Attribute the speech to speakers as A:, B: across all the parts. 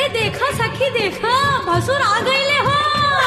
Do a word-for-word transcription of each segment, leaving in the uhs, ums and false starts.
A: देखा सखी देखा भसुर आ गईले हो।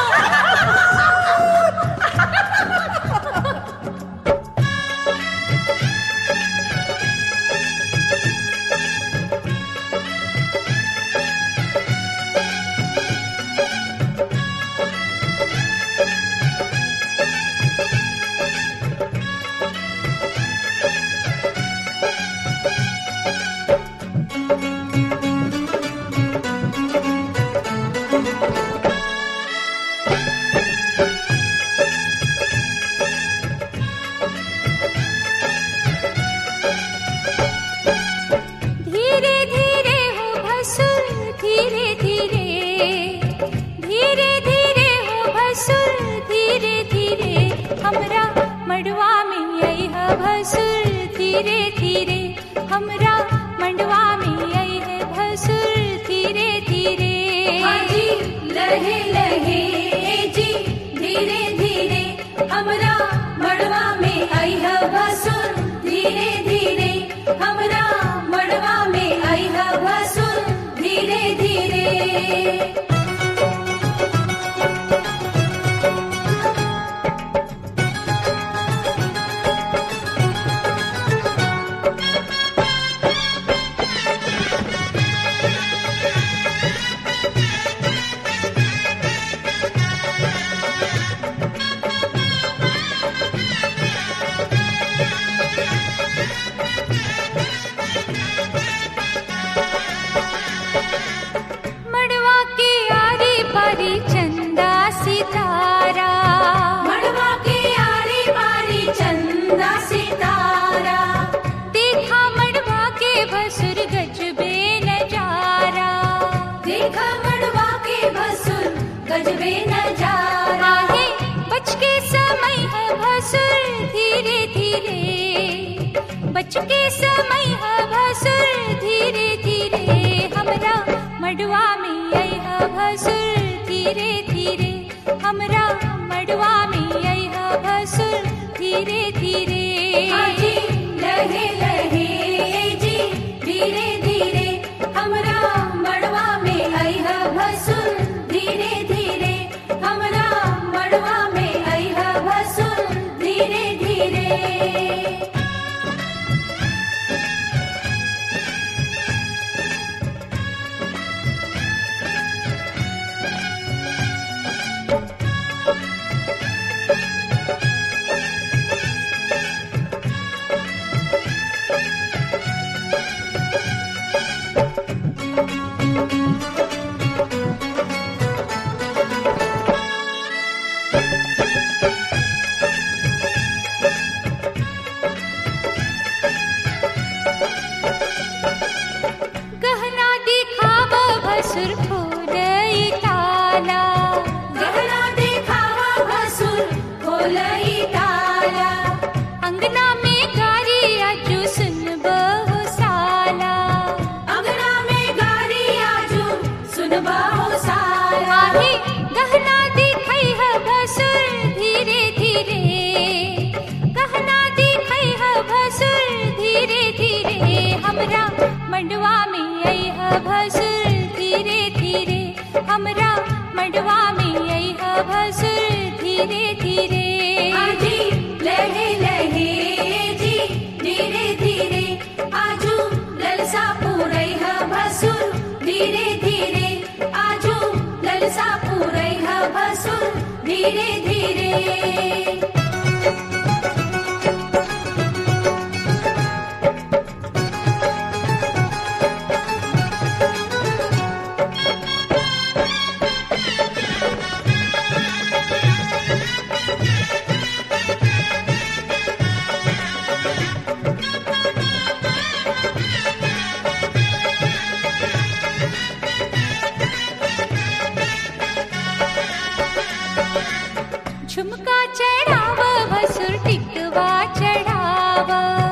B: झुमका चढ़ाव भसुर टिकवा चढ़ाव,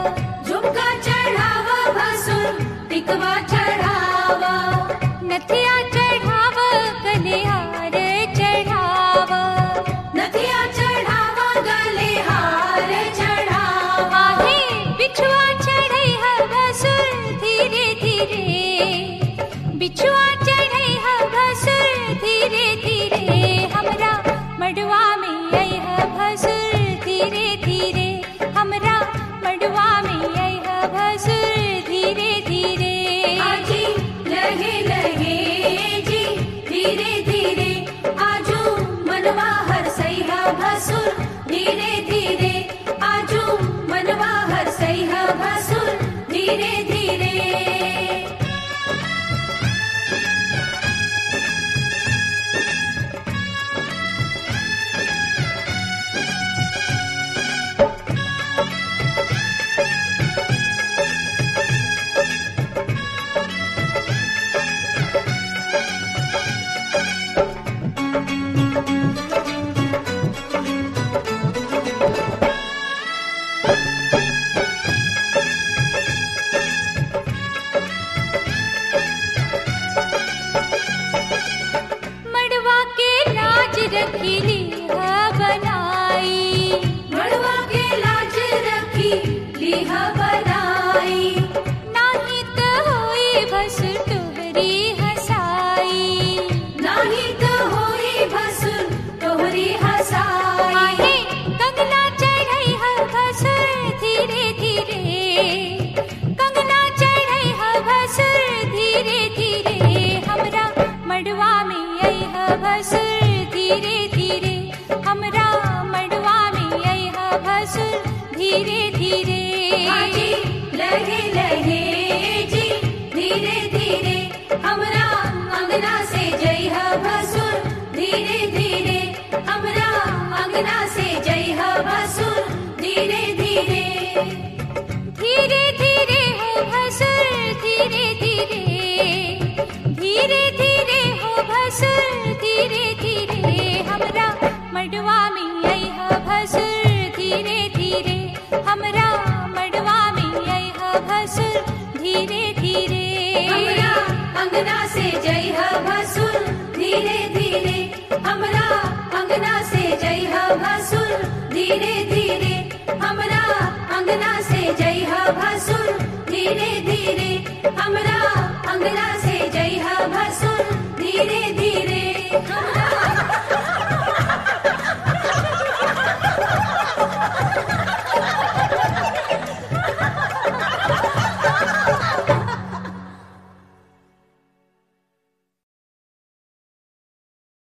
A: झुमका चढ़ाव भसुर टिकवा चढ़ाव,
B: नथिया चढ़ाव गले हार चढ़ाव,
A: नथिया चढ़ाव गले हार चढ़ाव,
B: आहे बिछुआ चढ़ई ह भसुर धीरे धीरे, बिछुआ चढ़ई ह
A: धीरे धीरे।
B: मड़वा के लाज रखी लीहा बनाई,
A: मड़वा के लाज रखी लीहा बनाई।
B: नाही त होई भसुर तोहरी हसाई,
A: नाही तो होई भसुर तोहरी हसाई।
B: आहे कंगना चढ़ई ह भसुर धीरे धीरे, कंगना चढ़ई ह भसुर धीरे धीरे। हमरा मड़वा में आई ह भसुर धीरे धीरे, हमरा मड़वा में आई ह भसुर धीरे धीरे।
A: हाजी लहे लहे जी धीरे धीरे, हमरा अंगना से जई ह भसुर धीरे धीरे, हमरा अंगना से जई ह भसुर धीरे धीरे।
B: धीरे धीरे हो भसुर धीरे धीरे, धीरे धीरे हो भसुर धीरे धीरे। हमरा मड़वा में आई ह भसुर धीरे धीरे, हमरा मड़वा में आई ह भसुर धीरे धीरे।
A: हमरा अंगना से जई ह भसुर धीरे धीरे, हमरा अंगना से जई ह भसुर धीरे धीरे, हमरा अंगना से जई ह भसुर धीरे धीरे, हमरा अंगना से